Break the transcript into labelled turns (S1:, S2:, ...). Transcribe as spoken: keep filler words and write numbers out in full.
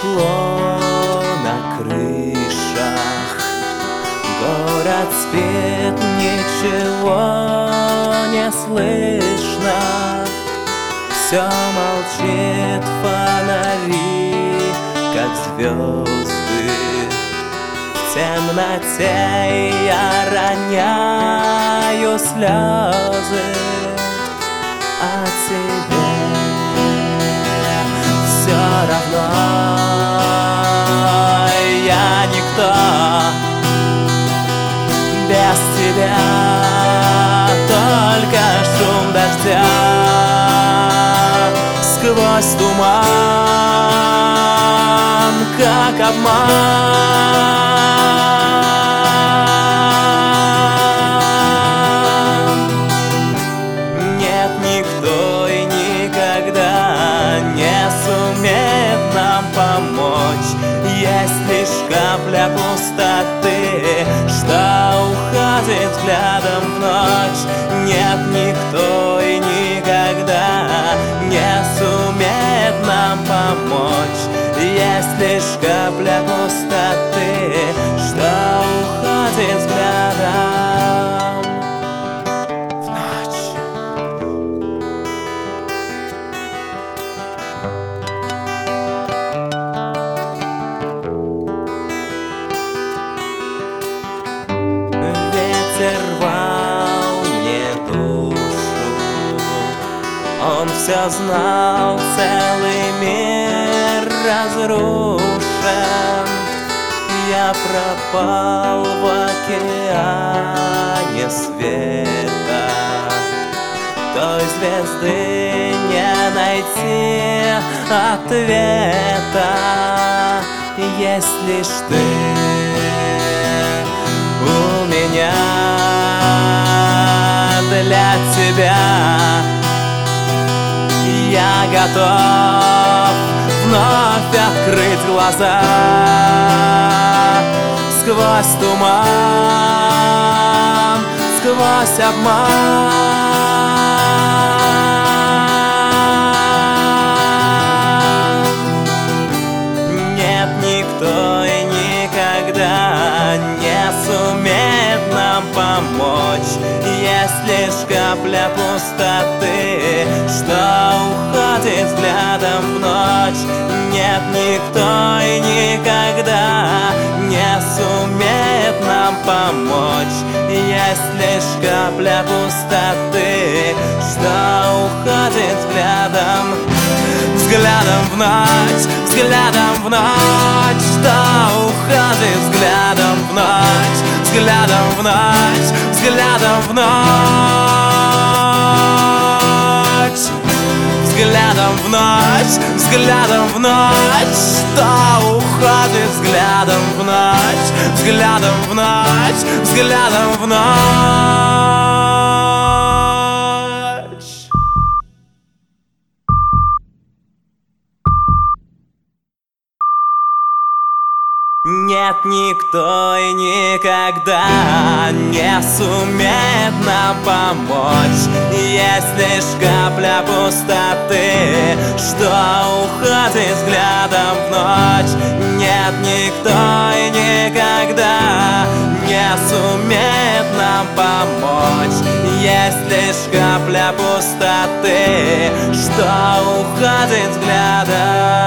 S1: тепло на крышах, город спит, ничего не слышно. Все молчит, фонари, как звезды. В темноте я роняю слезы, а тебе все равно. Я никто без тебя, только шум дождя сквозь туман, как обман. Нет, никто и никогда не сумеет нам помочь. Есть лишь капля пустоты, что уходит взглядом в ночь. Нет, никто и никогда не сумеет нам помочь. Есть лишь капля пустоты, что уходит взглядом в ночь. Ветер рвал мне душу, он все знал, целый мир разрушен. Я пропал в океане света, той звезды не найти ответа. Есть лишь ты у меня, для тебя я готов вновь открыть глаза сквозь туман, сквозь обман. Нет, никто и никогда не сумеет нам помочь. Есть лишь капля пустоты, что уходит взглядом в ночь. Нет, никто и никогда не сумеет нам помочь. Есть лишь капля пустоты, что уходит взглядом, взглядом в ночь, взглядом в ночь, что уходит взглядом в ночь, взглядом в ночь, взглядом в ночь, взглядом в ночь, взглядом в ночь, что уходит взглядом в ночь, взглядом в ночь, взглядом в ночь. Нет, никто и никогда не сумеет нам помочь. Есть лишь капля пустоты, что уходит взглядом в ночь. Нет, никто и никогда не сумеет нам помочь. Есть лишь капля пустоты, что уходит взглядом